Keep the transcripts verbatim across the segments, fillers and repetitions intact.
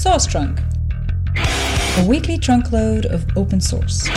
Source Trunk, a weekly trunkload of open source.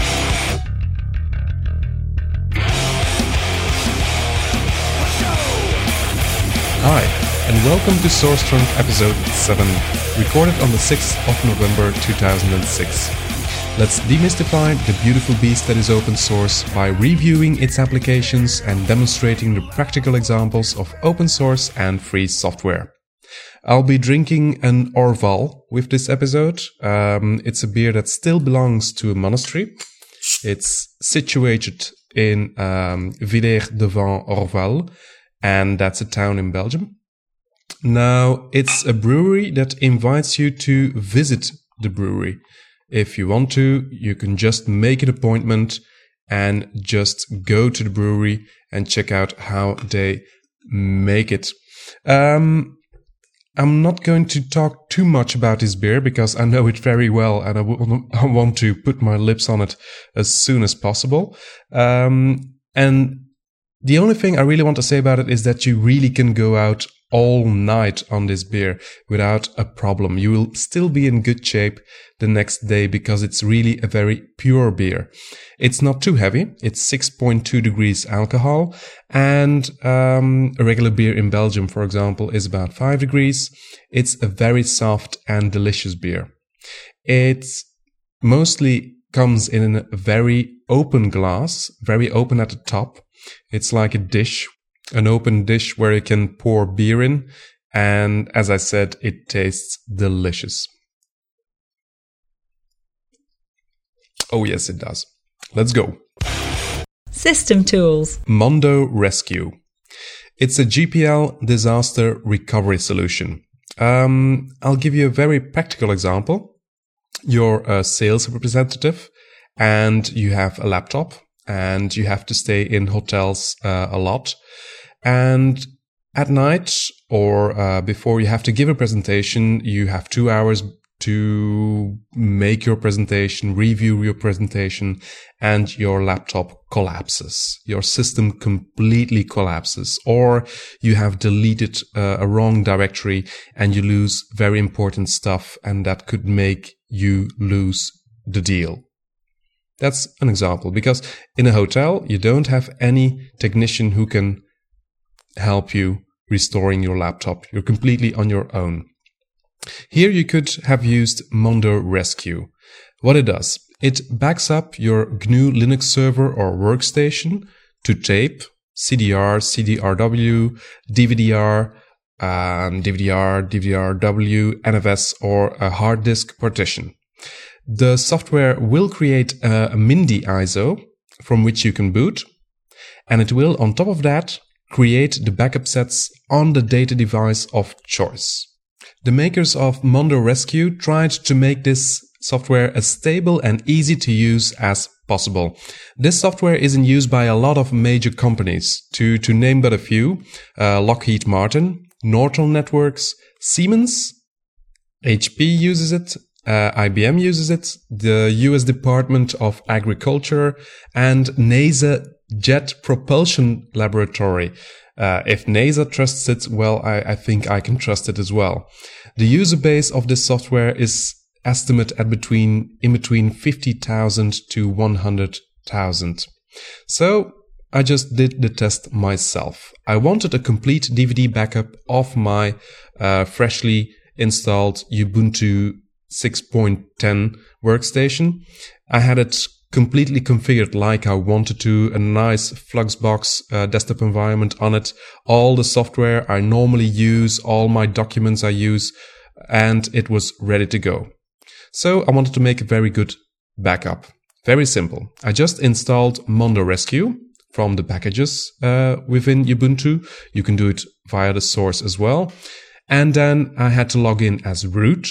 Hi, and welcome to Source Trunk episode seven, recorded on the sixth of November two thousand six. Let's demystify the beautiful beast that is open source by reviewing its applications and demonstrating the practical examples of open source and free software. I'll be drinking an Orval with this episode. Um, it's a beer that still belongs to a monastery. It's situated in um, Villers-devant-Orval, and that's a town in Belgium. Now, it's a brewery that invites you to visit the brewery. If you want to, you can just make an appointment and just go to the brewery and check out how they make it. Um, I'm not going to talk too much about this beer because I know it very well and I, w- I want to put my lips on it as soon as possible. Um, and the only thing I really want to say about it is that you really can go out all night on this beer without a problem. You will still be in good shape the next day because it's really a very pure beer. It's not too heavy. It's six point two degrees alcohol, and um, a regular beer in Belgium, for example, is about five degrees. It's a very soft and delicious beer. It mostly comes in a very open glass, very open at the top. It's like a dish, an open dish where you can pour beer in. And as I said, it tastes delicious. Oh yes, it does. Let's go. System tools. Mondo Rescue. It's a G P L disaster recovery solution. Um, I'll give you a very practical example. You're a sales representative and you have a laptop. And you have to stay in hotels uh, a lot. And at night or uh, before you have to give a presentation, you have two hours to make your presentation, review your presentation, and your laptop collapses. Your system completely collapses. Or you have deleted uh, a wrong directory and you lose very important stuff, and that could make you lose the deal. That's an example, because in a hotel, you don't have any technician who can help you restoring your laptop. You're completely on your own. Here you could have used Mondo Rescue. What it does, it backs up your G N U Linux server or workstation to tape, C D R, C D R W, D V D R, um, D V D R, D V D R W, N F S, or a hard disk partition. The software will create a Mindy I S O from which you can boot, and it will, on top of that, create the backup sets on the data device of choice. The makers of Mondo Rescue tried to make this software as stable and easy to use as possible. This software is in use by a lot of major companies, to, to name but a few: uh, Lockheed Martin, Nortel Networks, Siemens, H P uses it, Uh, I B M uses it, the U S Department of Agriculture, and NASA Jet Propulsion Laboratory. Uh, if NASA trusts it, well, I, I think I can trust it as well. The user base of this software is estimated at between, in between fifty thousand to one hundred thousand. So I just did the test myself. I wanted a complete D V D backup of my uh, freshly installed Ubuntu six point ten workstation. I had it completely configured like I wanted to, a nice Fluxbox uh, desktop environment on it, all the software I normally use, all my documents I use, and it was ready to go. So I wanted to make a very good backup. Very simple. I just installed Mondo Rescue from the packages uh, within Ubuntu. You can do it via the source as well. And then I had to log in as root.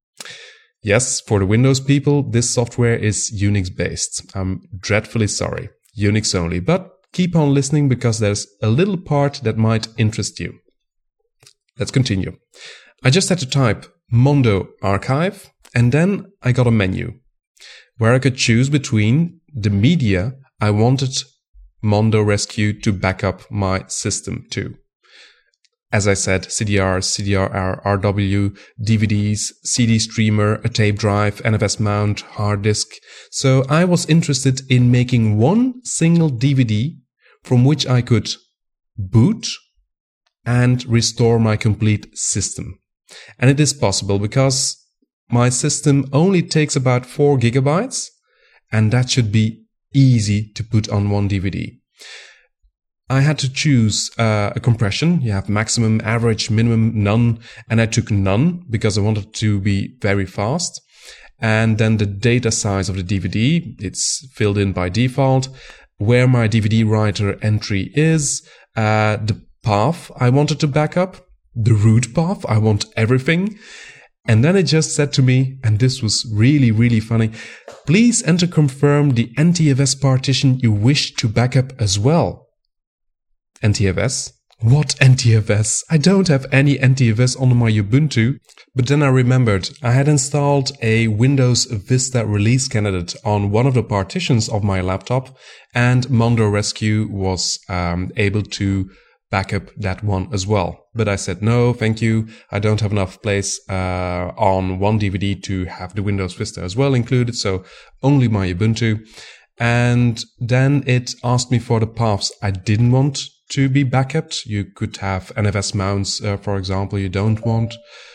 Yes, for the Windows people, this software is Unix based. I'm dreadfully sorry. Unix only. But keep on listening because there's a little part that might interest you. Let's continue. I just had to type Mondo Archive, and then I got a menu where I could choose between the media I wanted Mondo Rescue to back up my system to. As I said, C D R, C D R R W, D V Ds, C D streamer, a tape drive, N F S mount, hard disk. So I was interested in making one single D V D from which I could boot and restore my complete system. And it is possible because my system only takes about four gigabytes, and that should be easy to put on one D V D. I had to choose uh, a compression. You have maximum, average, minimum, none. And I took none because I wanted to be very fast. And then the data size of the D V D, it's filled in by default. Where my D V D writer entry is, uh, the path I wanted to back up, the root path, I want everything. And then it just said to me, and this was really, really funny, please enter confirm the N T F S partition you wish to back up as well. N T F S? What N T F S? I don't have any N T F S on my Ubuntu. But then I remembered I had installed a Windows Vista release candidate on one of the partitions of my laptop, and Mondo Rescue was um, able to back up that one as well. But I said, no, thank you. I don't have enough place uh, on one D V D to have the Windows Vista as well included, so only my Ubuntu. And then it asked me for the paths I didn't want to be backupped. You could have N F S mounts, uh, for example, you don't want.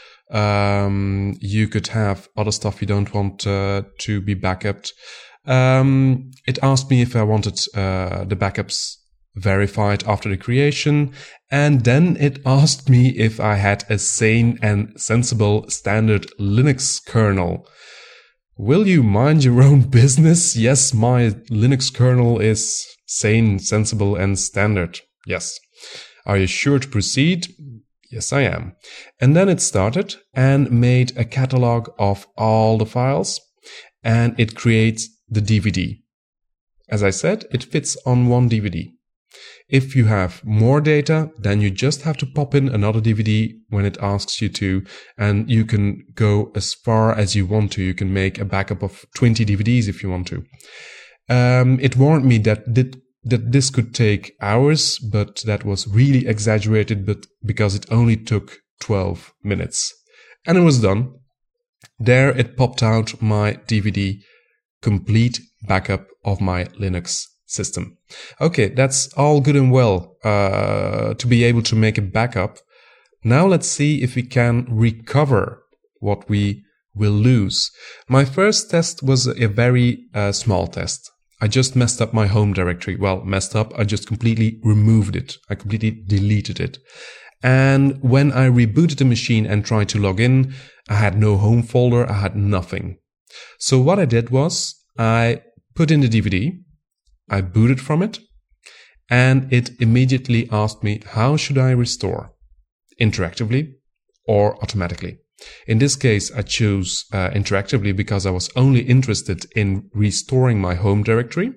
Um, you could have other stuff you don't want uh, to be backuped. Um, it asked me if I wanted uh, the backups verified after the creation. And then it asked me if I had a sane and sensible standard Linux kernel. Will you mind your own business? Yes, my Linux kernel is sane, sensible, and standard. Yes. Are you sure to proceed? Yes, I am. And then it started and made a catalog of all the files, and it creates the D V D. As I said, it fits on one D V D. If you have more data, then you just have to pop in another D V D when it asks you to, and you can go as far as you want to. You can make a backup of twenty D V Ds if you want to. Um, it warned me that that that this could take hours, but that was really exaggerated, but because it only took twelve minutes. And it was done. There it popped out my D V D complete backup of my Linux system. Okay, that's all good and well uh, to be able to make a backup. Now let's see if we can recover what we will lose. My first test was a very uh, small test. I just messed up my home directory. Well, messed up. I just completely removed it. I completely deleted it. And when I rebooted the machine and tried to log in, I had no home folder. I had nothing. So what I did was I put in the D V D. I booted from it, and it immediately asked me, how should I restore? Interactively or automatically? In this case, I chose uh, interactively because I was only interested in restoring my home directory.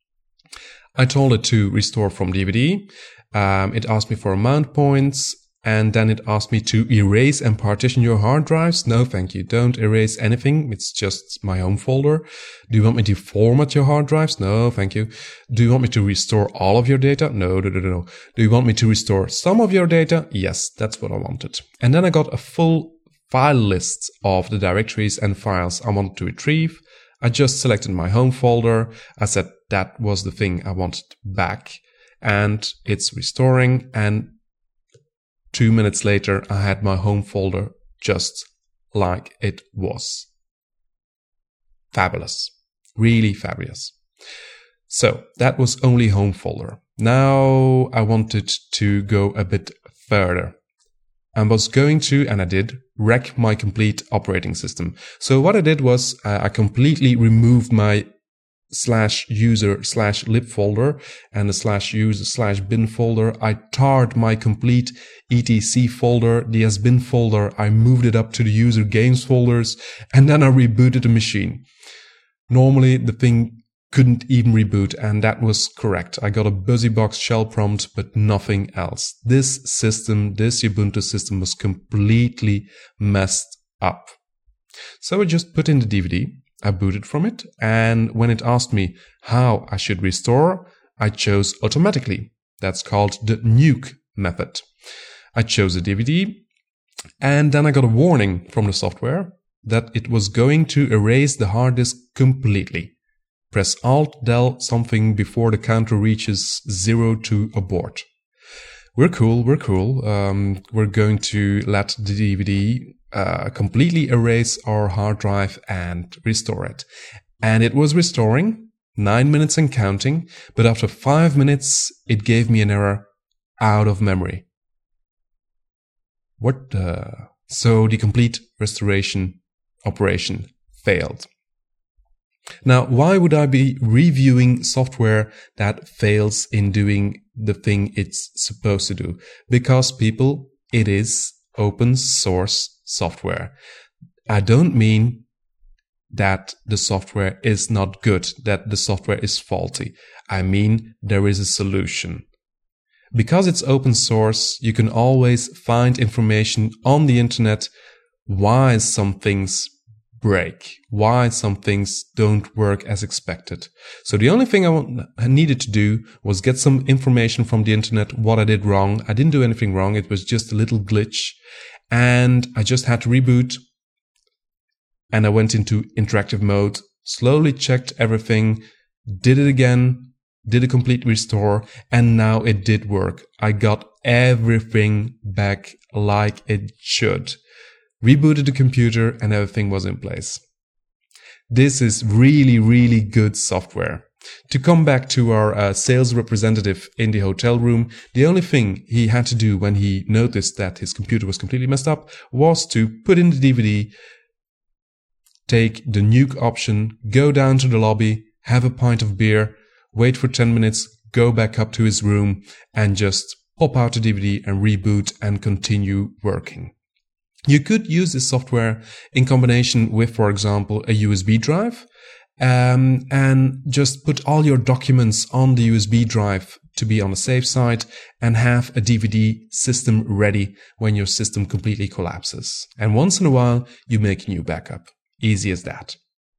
I told it to restore from D V D. Um, it asked me for amount points, and then it asked me to erase and partition your hard drives. No, thank you. Don't erase anything. It's just my home folder. Do you want me to format your hard drives? No, thank you. Do you want me to restore all of your data? No, no, no, no. Do you want me to restore some of your data? Yes, that's what I wanted. And then I got a full file list of the directories and files I wanted to retrieve. I just selected my home folder. I said that was the thing I wanted back, and it's restoring. And two minutes later, I had my home folder just like it was. Fabulous. Really fabulous. So that was only home folder. Now I wanted to go a bit further. I was going to, and I did, wreck my complete operating system. So what I did was uh, I completely removed my slash user slash lib folder and the slash user slash bin folder. I tarred my complete etc folder, the sbin folder. I moved it up to the user games folders, and then I rebooted the machine. Normally the thing couldn't even reboot, and that was correct. I got a BuzzyBox shell prompt, but nothing else. This system, this Ubuntu system was completely messed up. So I just put in the D V D. I booted from it, and when it asked me how I should restore, I chose automatically. That's called the nuke method. I chose a D V D, and then I got a warning from the software that it was going to erase the hard disk completely. Press Alt Del something before the counter reaches zero to abort. We're cool, we're cool. Um, we're going to let the D V D uh, completely erase our hard drive and restore it. And it was restoring, nine minutes and counting, but after five minutes, it gave me an error out of memory. What the? So the complete restoration operation failed. Now, why would I be reviewing software that fails in doing the thing it's supposed to do? Because people, it is open source software. I don't mean that the software is not good, that the software is faulty. I mean there is a solution. Because it's open source, you can always find information on the internet why some things break, why some things don't work as expected. So the only thing I, want, I needed to do was get some information from the internet, what I did wrong. I didn't do anything wrong. It was just a little glitch. And I just had to reboot. And I went into interactive mode, slowly checked everything, did it again, did a complete restore, and now it did work. I got everything back like it should. Rebooted the computer and everything was in place. This is really, really good software. To come back to our uh, sales representative in the hotel room, the only thing he had to do when he noticed that his computer was completely messed up was to put in the D V D, take the nuke option, go down to the lobby, have a pint of beer, wait for ten minutes, go back up to his room, and just pop out the D V D and reboot and continue working. You could use this software in combination with, for example, a U S B drive, um, and just put all your documents on the U S B drive to be on the safe side and have a D V D system ready when your system completely collapses. And once in a while, you make a new backup. Easy as that.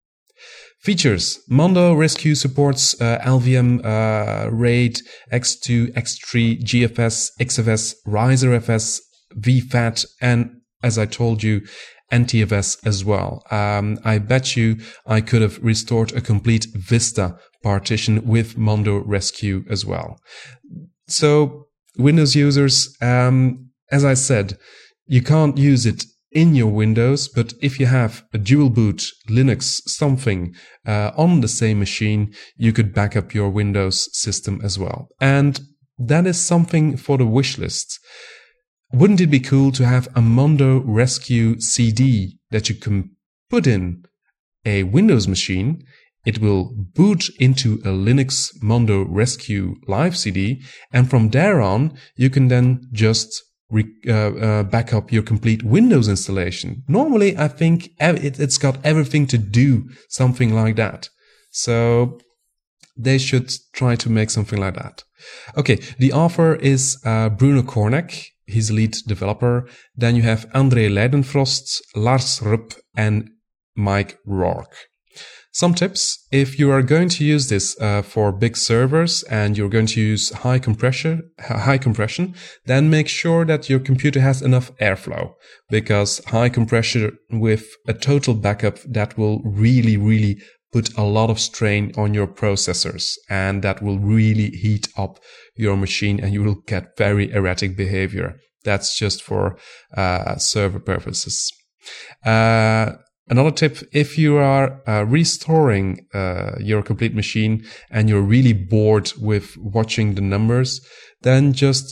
Features. Mondo Rescue supports uh, L V M, uh, RAID, X two, X three, G F S, X F S, Riser F S, V FAT, and as I told you, N T F S as well. Um, I bet you I could have restored a complete Vista partition with Mondo Rescue as well. So, Windows users, um, as I said, you can't use it in your Windows, but if you have a dual boot, Linux, something uh, on the same machine, you could back up your Windows system as well. And that is something for the wish list. Wouldn't it be cool to have a Mondo Rescue C D that you can put in a Windows machine? It will boot into a Linux Mondo Rescue Live C D, and from there on, you can then just re- uh, uh, back up your complete Windows installation. Normally, I think it, it's got everything to do something like that. So they should try to make something like that. Okay, the author is uh, Bruno Kornek. He's lead developer. Then you have André Leidenfrost, Lars Rupp, and Mike Rourke. Some tips. If you are going to use this uh, for big servers and you're going to use high compression, high compression, then make sure that your computer has enough airflow, because high compression with a total backup, that will really, really put a lot of strain on your processors, and that will really heat up your machine and you will get very erratic behavior. That's just for uh, server purposes. Uh, another tip, if you are uh, restoring uh, your complete machine and you're really bored with watching the numbers, then just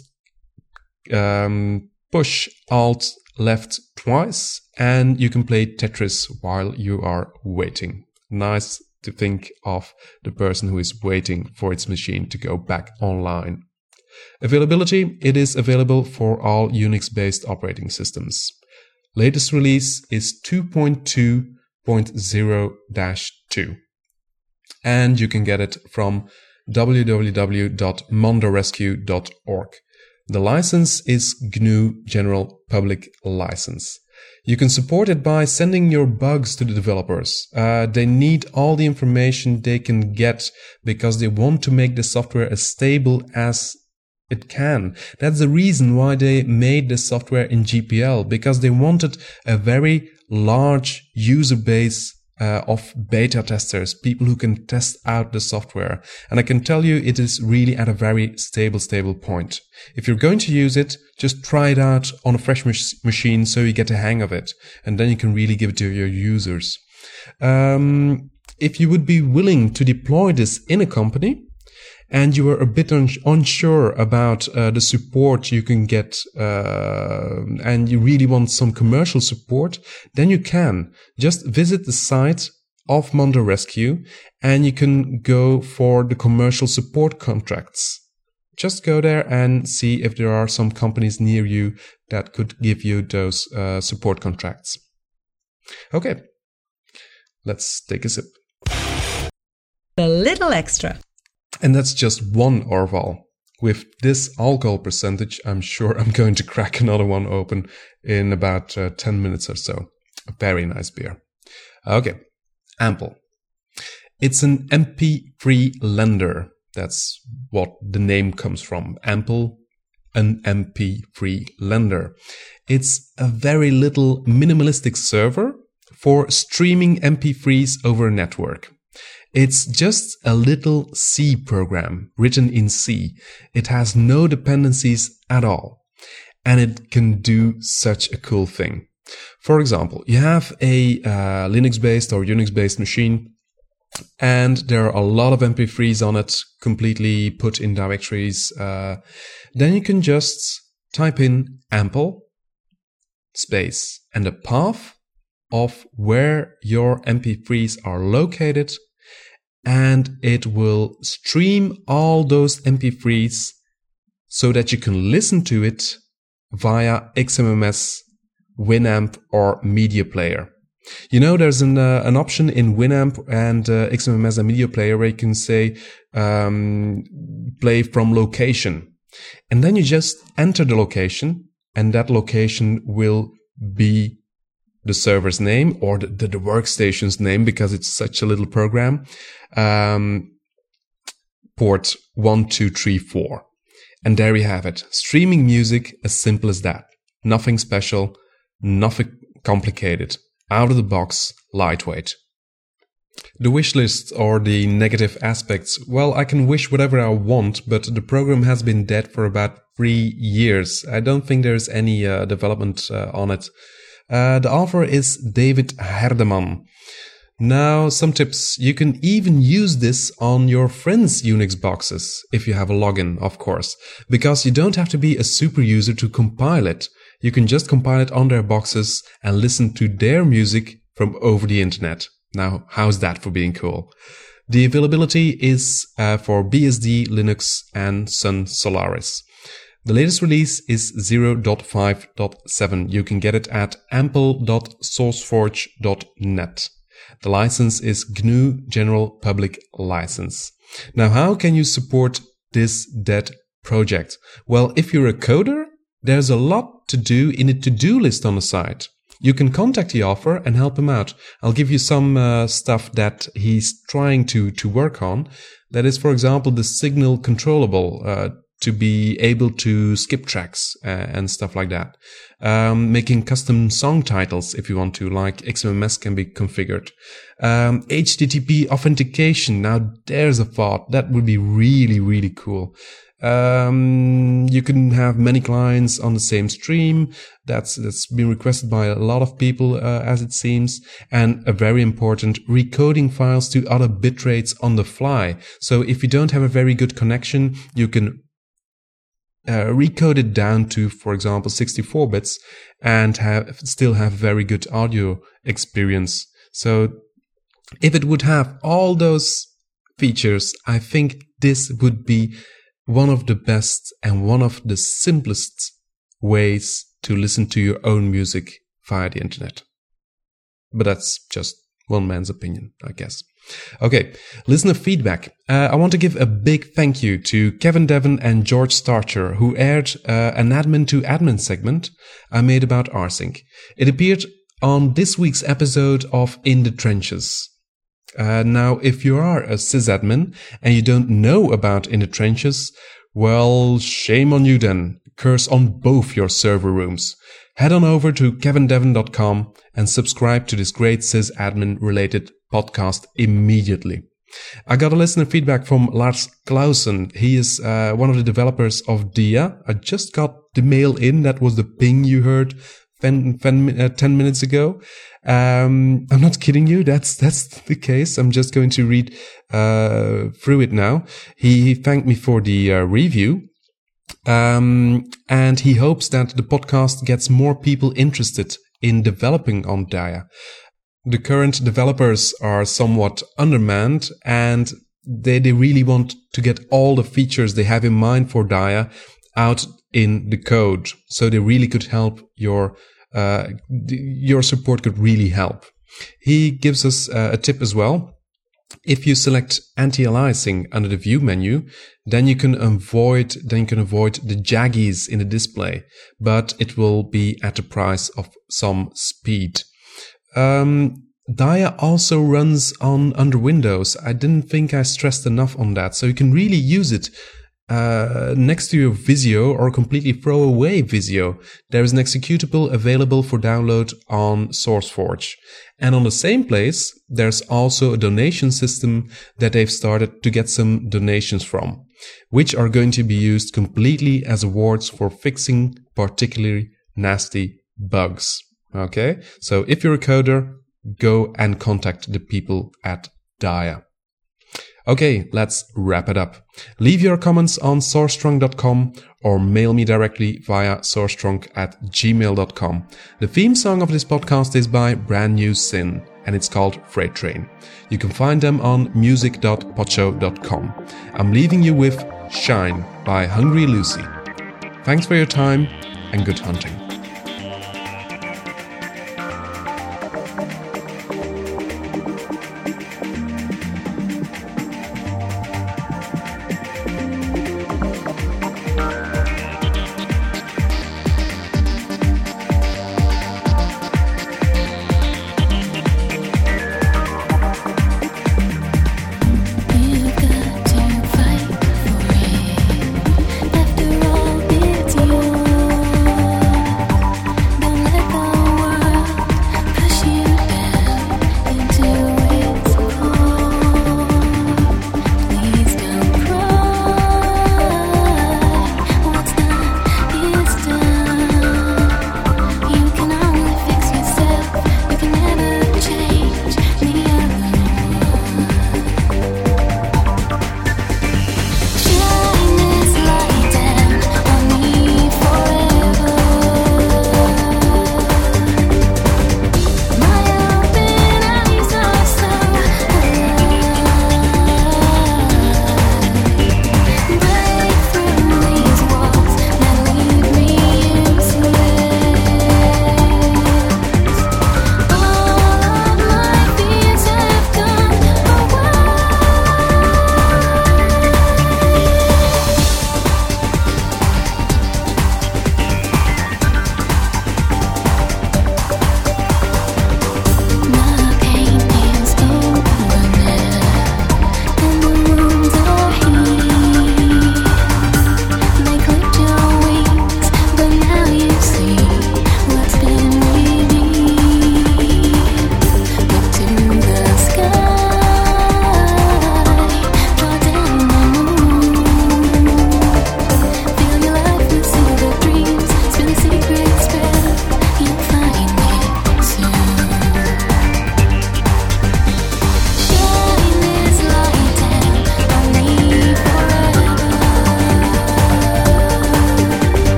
um, push Alt left twice and you can play Tetris while you are waiting. Nice to think of the person who is waiting for its machine to go back online. Availability, it is available for all Unix-based operating systems. Latest release is two point two point zero dash two. And you can get it from w w w dot mondo rescue dot org. The license is G N U General Public License. You can support it by sending your bugs to the developers. Uh, they need all the information they can get because they want to make the software as stable as It can. That's the reason why they made the software in G P L, because they wanted a very large user base uh, of beta testers, people who can test out the software. And I can tell you it is really at a very stable, stable point. If you're going to use it, just try it out on a fresh mach- machine so you get a hang of it. And then you can really give it to your users. Um, if you would be willing to deploy this in a company, and you are a bit un- unsure about uh, the support you can get, uh, and you really want some commercial support, then you can just visit the site of Mondo Rescue and you can go for the commercial support contracts. Just go there and see if there are some companies near you that could give you those uh, support contracts. Okay, let's take a sip. A little extra. And that's just one Orval. With this alcohol percentage, I'm sure I'm going to crack another one open in about uh, ten minutes or so. A very nice beer. Okay, Ample. It's an M P three lender. That's what the name comes from. Ample, an M P three lender. It's a very little minimalistic server for streaming M P threes over a network. It's just a little C program written in C. It has no dependencies at all. And it can do such a cool thing. For example, you have a uh, Linux-based or Unix-based machine, and there are a lot of M P threes on it, completely put in directories. Uh, then you can just type in ample space and the path of where your M P threes are located, and it will stream all those M P threes so that you can listen to it via X M M S, Winamp, or Media Player. You know, there's an uh, an option in Winamp and uh, X M M S and Media Player where you can say um, play from location. And then you just enter the location, and that location will be the server's name or the, the, the workstation's name, because it's such a little program. Um, port one two three four. And there you have it. Streaming music, as simple as that. Nothing special, nothing complicated. Out of the box, lightweight. The wish list or the negative aspects, well, I can wish whatever I want, but the program has been dead for about three years. I don't think there's any uh, development uh, on it. Uh, the author is David Herdeman. Now, some tips. You can even use this on your friends' Unix boxes, if you have a login, of course, because you don't have to be a super user to compile it. You can just compile it on their boxes and listen to their music from over the internet. Now, how's that for being cool? The availability is uh, for B S D, Linux, and Sun Solaris. The latest release is zero point five point seven. You can get it at ample dot sourceforge dot net. The license is G N U General Public License. Now, how can you support this dead project? Well, if you're a coder, there's a lot to do in a to-do list on the site. You can contact the author and help him out. I'll give you some uh, stuff that he's trying to, to work on. That is, for example, the signal controllable, uh, to be able to skip tracks uh, and stuff like that. Um, making custom song titles if you want to, like X M M S can be configured. Um, H T T P authentication. Now there's a thought. That would be really, really cool. Um, you can have many clients on the same stream. That's, that's been requested by a lot of people, uh, as it seems. And a very important, recoding files to other bit rates on the fly. So if you don't have a very good connection, you can Uh, recode it down to, for example, sixty-four bits and have still have very good audio experience. So if it would have all those features, I think this would be one of the best and one of the simplest ways to listen to your own music via the internet. But that's just one man's opinion, I guess. Okay, listener feedback. Uh, I want to give a big thank you to Kevin Devon and George Starcher, who aired uh, an admin to admin segment I made about rsync. It appeared on this week's episode of In the Trenches. Uh, now, if you are a sysadmin and you don't know about In the Trenches, Well, shame on you then. Curse on both your server rooms. Head on over to kevin devon dot com and subscribe to this great sysadmin related podcast immediately. I got a listener feedback from Lars Clausen. He is uh, one of the developers of Dia. I just got the mail in. That was the ping you heard ten, ten, uh, ten minutes ago. Um, I'm not kidding you. That's that's the case. I'm just going to read uh, through it now. He, he thanked me for the uh, review. Um, and he hopes that the podcast gets more people interested in developing on Dia. The current developers are somewhat undermanned, and they, they really want to get all the features they have in mind for Dia out in the code. So they really could help your, uh, your support could really help. He gives us uh, a tip as well. If you select anti-aliasing under the view menu, then you can avoid, then you can avoid the jaggies in the display, but it will be at the price of some speed. Um, Dia also runs on under Windows. I didn't think I stressed enough on that. So you can really use it uh, next to your Visio or completely throw away Visio. There is an executable available for download on SourceForge. And on the same place, there's also a donation system that they've started to get some donations from, which are going to be used completely as awards for fixing particularly nasty bugs. Okay, so if you're a coder, go and contact the people at Dia. Okay, let's wrap it up. Leave your comments on sourcetrunk dot com or mail me directly via sourcetrunk at gmail dot com. The theme song of this podcast is by Brand New Sin, and it's called Freight Train. You can find them on music dot podshow dot com. I'm leaving you with Shine by Hungry Lucy. Thanks for your time and good hunting.